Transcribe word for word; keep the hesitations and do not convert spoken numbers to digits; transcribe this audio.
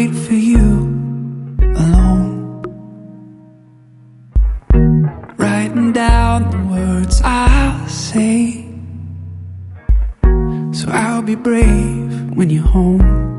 wait for you alone, writing down the words I'll say, so I'll be brave when you're home.